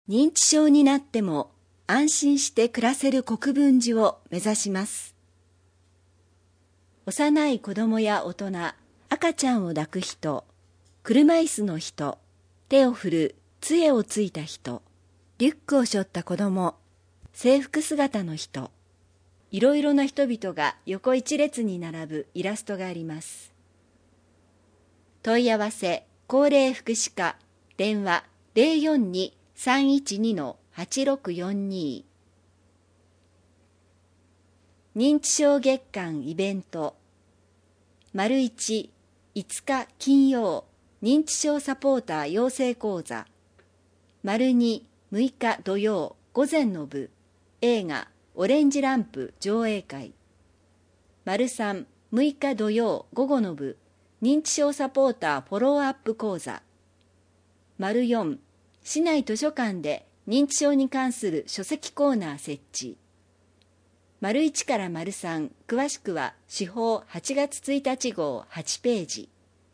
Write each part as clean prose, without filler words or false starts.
認知症になっても安心して暮らせる国分寺を目指します。幼い子供や大人、赤ちゃんを抱く人、車椅子の人、手を振る杖をついた人、リュックを背負った子供、制服姿の人、いろいろな人々が横一列に並ぶイラストがあります。問い合わせ、高齢福祉課、電話 042-312-8642。認知症月間イベント。丸1、5日金曜、認知症サポーター養成講座。丸2、6日土曜、午前の部、映画オレンジランプ上映会。丸3、6日土曜、午後の部、認知症サポーターフォローアップ講座。丸4、市内図書館で認知症に関する書籍コーナー設置。丸1から丸3、詳しくは司法8月1日号8ページ。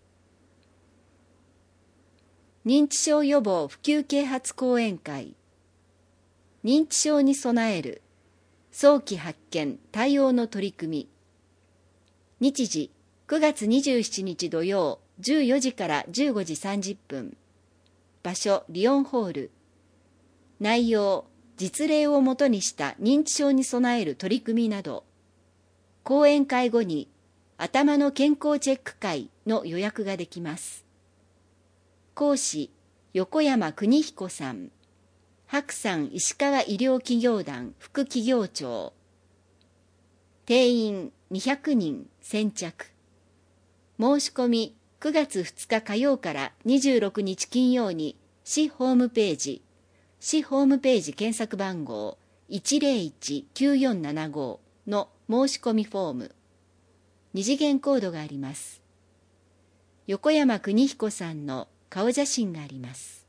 認知症予防普及啓発講演会。認知症に備える早期発見対応の取り組み。日時9月27日土曜14時から15時30分。場所リオンホール。内容実例をもとにした認知症に備える取り組みなど。講演会後に頭の健康チェック会の予約ができます。講師横山邦彦さん。白山石川医療企業団副企業長。定員200人先着。申し込み9月2日火曜から26日金曜に市ホームページ検索番号 101-9475 の申し込みフォーム。2次元コードがあります。横山邦彦さんの顔写真があります。